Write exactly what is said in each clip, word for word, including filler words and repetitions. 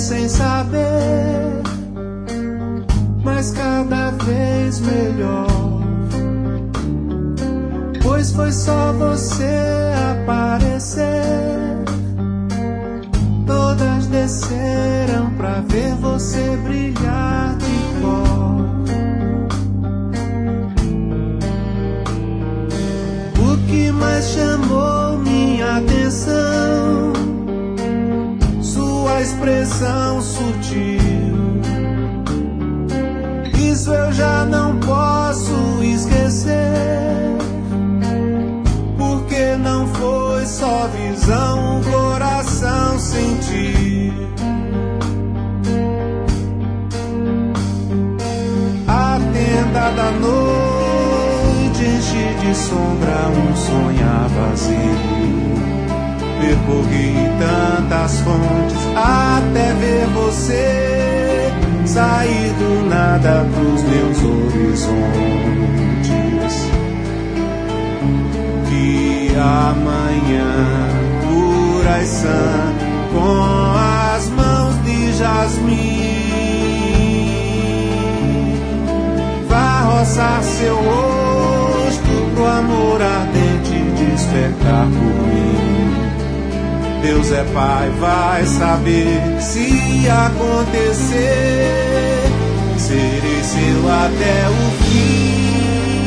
sem saber, mas cada vez melhor. Pois foi só você aparecer, todas desceram pra ver você brilhar de cor. O que mais chamou minha atenção, sua expressão sutil. Isso eu já não posso esquecer, porque não foi só visão, o coração sentiu. A tenda da noite enche de sombra um sonhar vazio. Percorri tantas fontes até ver você sair do nada pros meus horizontes. Que amanhã pura e sã, com as mãos de jasmim, vá roçar seu rosto pro amor ardente despertar por mim. Deus é Pai, vai saber se acontecer, serei seu até o fim.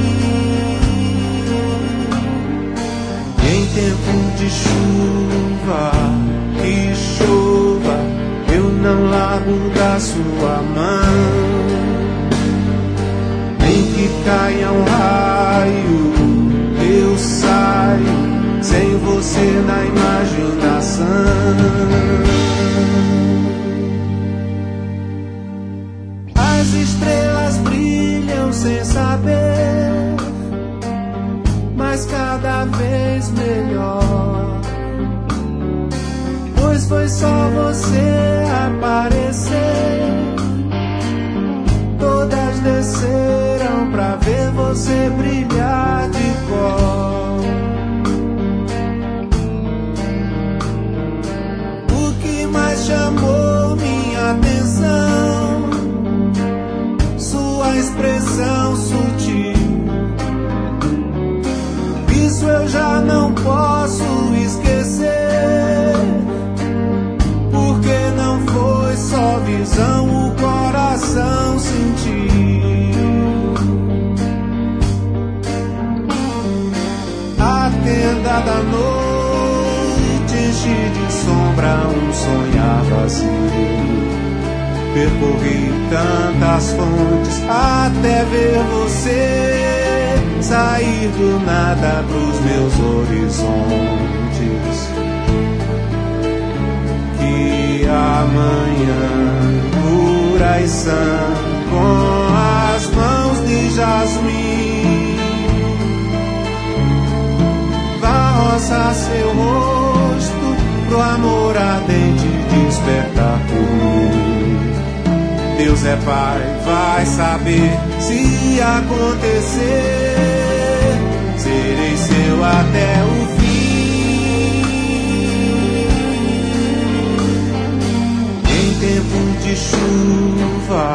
Em tempo de chuva, que chova, eu não largo da sua mão. Nem que caia um raio, eu saio sem você na imaginação. As estrelas brilham sem saber, mas cada vez melhor. Pois foi só você aparecer, todas desceram pra ver você brilhar de cor. Chamou minha atenção, sua expressão sutil. Isso eu já não posso esquecer, porque não foi só visão, o coração sentiu. A tenda da noite enche de sombra um sonhar vazio. Percorri tantas fontes até ver você sair do nada pros meus horizontes. Que amanhã pura e sã, com as mãos de jasmim, vá roçar seu rosto pro amor ardente despertar por mim. Deus é Pai, vai saber se acontecer, serei seu até o fim. Em tempo de chuva,